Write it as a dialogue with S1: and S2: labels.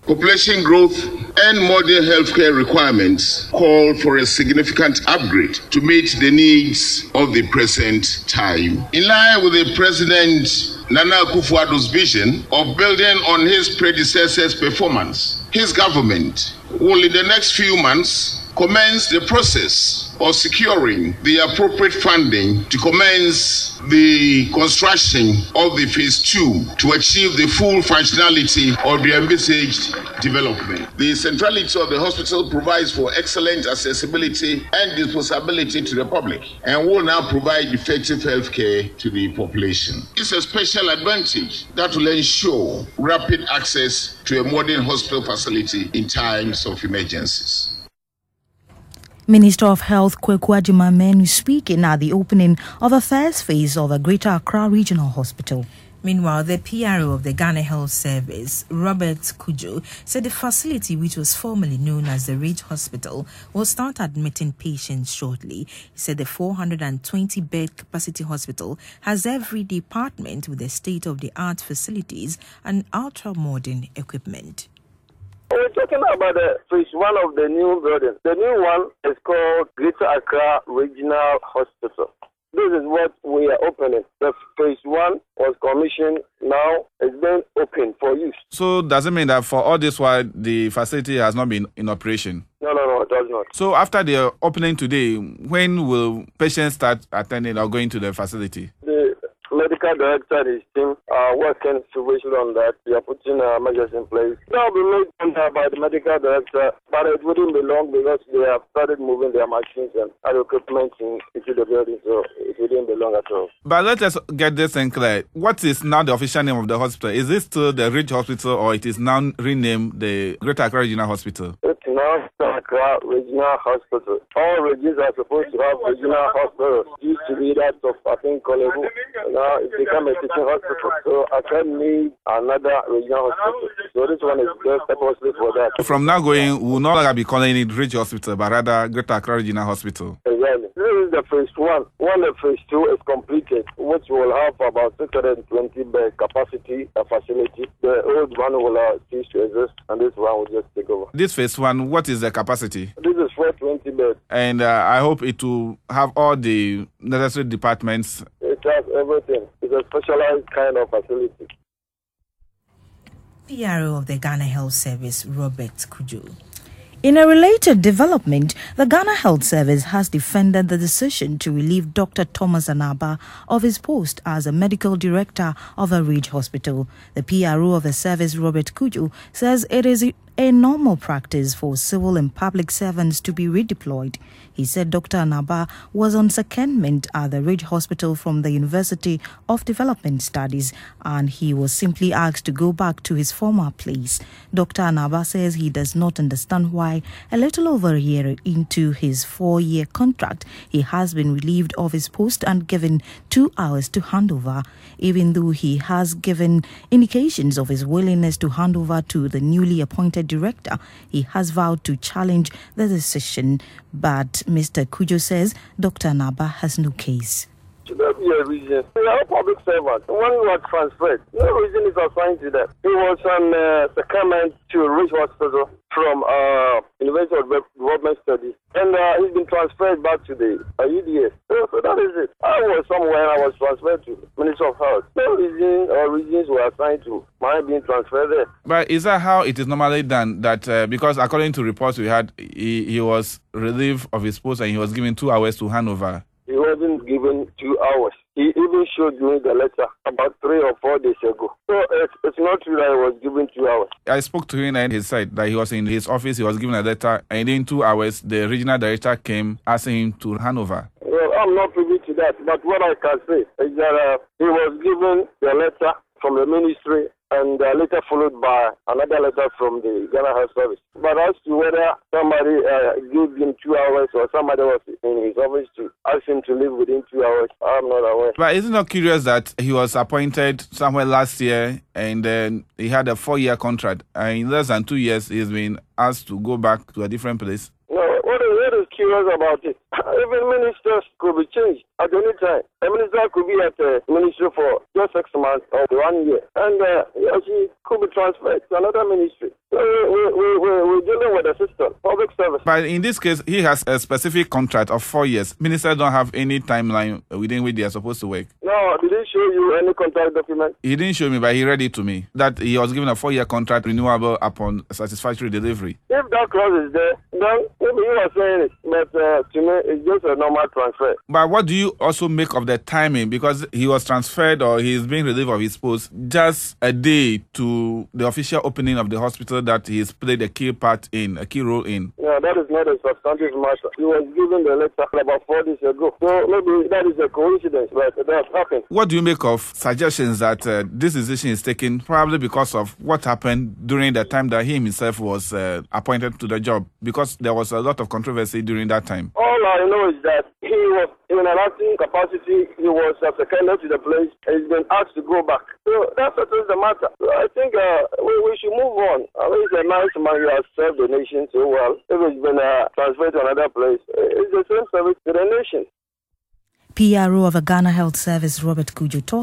S1: Population growth and modern healthcare requirements call for a significant upgrade to meet the needs of the present time. In line with the President Nana Akufo-Addo's vision of building on his predecessor's performance, his government will in the next few months commence the process of securing the appropriate funding to commence the construction of the phase 2 to achieve the full functionality of the envisaged development. The centrality of the hospital provides for excellent accessibility and disposability to the public and will now provide effective health care to the population. It's a special advantage that will ensure rapid access to a modern hospital facility in times of emergencies.
S2: Minister of Health Kweku Agyeman speaking at the opening of the first phase of the Greater Accra Regional Hospital.
S3: Meanwhile, the PRO of the Ghana Health Service, Robert Kujo, said the facility, which was formerly known as the Ridge Hospital, will start admitting patients shortly. He said the 420-bed capacity hospital has every department with the state-of-the-art facilities and ultra-modern equipment.
S4: We're talking about the phase 1 of the new building. The new one is called Greater Accra Regional Hospital. This is what we are opening. The phase 1 was commissioned, now it's been open for use.
S5: So does it mean that for all this while the facility has not been in operation?
S4: No, it does not.
S5: So after the opening today, when will patients start attending or going to the facility?
S4: The medical director and his team are working supervision on that. They are putting measures in place. That will be made by the medical director, but it wouldn't be long because they have started moving their machines and other equipment into the building, so it wouldn't be long at all.
S5: But let us get this in clear. What is now the official name of the hospital? Is it still the Ridge Hospital or it is now renamed the Greater Accra Regional Hospital?
S4: It's now Accra Regional Hospital. All regions are supposed to have regional hospitals. It used to be that of, I think, Kolebu. Now it's become a teaching hospital. So I can need another regional hospital. So this one is just purposely for that.
S5: From now going, we will no longer be calling it Ridge Hospital, but rather Greater Accra Regional Hospital.
S4: Exactly. This is the phase 1. When the phase 2 is completed, which will have about 620 bed capacity facility, the old one will cease to exist, and this one will just take over.
S5: This phase 1, what is the capacity?
S4: This is 420 beds.
S5: And I hope it will have all the necessary departments.
S4: It has everything. It's a specialized kind of facility.
S3: PRO of the Ghana Health Service, Robert Kujo.
S2: In a related development, the Ghana Health Service has defended the decision to relieve Dr. Thomas Anaba of his post as a medical director of the Ridge Hospital. The PRO of the service, Robert Kujo, says it is a normal practice for civil and public servants to be redeployed. He said Dr. Anaba was on secondment at the Ridge Hospital from the University of Development Studies, and he was simply asked to go back to his former place. Dr. Anaba says he does not understand why a little over a year into his 4-year contract, he has been relieved of his post and given 2 hours to hand over. Even though he has given indications of his willingness to hand over to the newly appointed director, he has vowed to challenge the decision. But Mr. Kujo says Dr. Anaba has no case.
S4: Should there be a reason? We are public servants. When we were transferred, no reason is assigned to them. He was on secondment to Ridge Hospital from University of Development Studies, and he's been transferred back to the UDS. So that is it. I was somewhere and I was transferred to Ministry of Health. No reason or reasons were assigned to my being transferred there.
S5: But is that how it is normally done? That because according to reports we had, he was relieved of his post and he was given 2 hours to hand over.
S4: He wasn't given 2 hours. He even showed me the letter about 3 or 4 days ago. So it's not true that he was given 2 hours.
S5: I spoke to him and he said that he was in his office, he was given a letter, and in 2 hours, the regional director came asking him to hand over.
S4: Well, I'm not privy to that, but what I can say is that he was given the letter from the ministry and later followed by another letter from the Ghana Health Service. But as to whether somebody gave him 2 hours or somebody was in his office to ask him to leave within 2 hours, I'm not aware.
S5: But isn't it curious that he was appointed somewhere last year and then he had a 4-year contract, and in less than 2 years he's been asked to go back to a different place?
S4: No, what is curious about it? Even ministers could be changed at any time. A minister could be at the ministry for just 6 months or 1 year, and she could be transferred to another ministry. We're dealing with the system, public service.
S5: But in this case, he has a specific contract of 4 years. Ministers don't have any timeline within which they are supposed to work.
S4: No, did he show you any contract document?
S5: He didn't show me, but he read it to me, that he was given a 4-year contract renewable upon satisfactory delivery.
S4: If that clause is there, then maybe you are saying it. But to me, it's just a normal transfer.
S5: But what do you also make of the timing? Because he was transferred, or he is being relieved of his post just a day to the official opening of the hospital that he has played a key role in.
S4: Yeah, that is not a substantive matter. He was given the letter about 4 days ago. So maybe that is a coincidence, but that happened.
S5: What do you make of suggestions that this decision is taken probably because of what happened during the time that he himself was appointed to the job? Because there was a lot of controversy during that time.
S4: All I know is that he was in an acting capacity. He was seconded to the place. He's been asked to go back. So that settles the matter. So I think we should move on. I mean, he's a nice man. He has served the nation so well. If it's been transferred to another place, it's the same service to the nation.
S2: PRO of the Ghana Health Service, Robert Cudjoe,